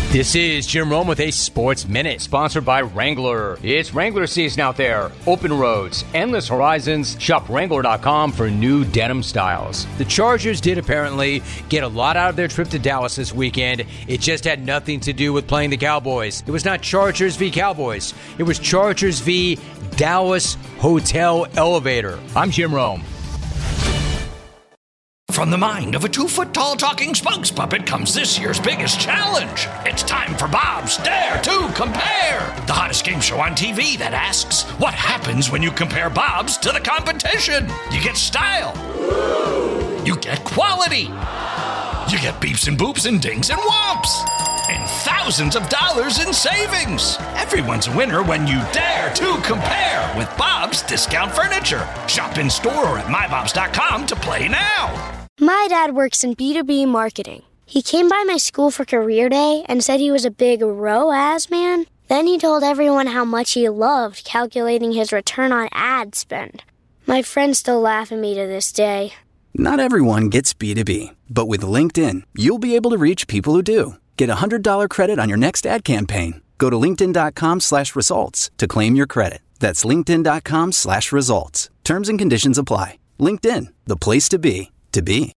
This is Jim Rome with a Sports Minute, sponsored by Wrangler. It's Wrangler season out there. Open roads, endless horizons. Shop Wrangler.com for new denim styles. The Chargers did apparently get a lot out of their trip to Dallas this weekend. It just had nothing to do with playing the Cowboys. It was not Chargers v. Cowboys. It was Chargers v. Dallas Hotel Elevator. I'm Jim Rome. From the mind of a 2-foot-tall talking spokes puppet comes this year's biggest challenge. It's time for Bob's Dare to Compare, the hottest game show on TV that asks, what happens when you compare Bob's to the competition? You get style. You get quality. You get beeps and boops and dings and whomps. And thousands of dollars in savings. Everyone's a winner when you dare to compare with Bob's Discount Furniture. Shop in store or at mybobs.com to play now. My dad works in B2B marketing. He came by my school for career day and said he was a big ROAS man. Then he told everyone how much he loved calculating his return on ad spend. My friends still laugh at me to this day. Not everyone gets B2B, but with LinkedIn, you'll be able to reach people who do. Get a $100 credit on your next ad campaign. Go to linkedin.com/results to claim your credit. That's linkedin.com/results. Terms and conditions apply. LinkedIn, the place to be.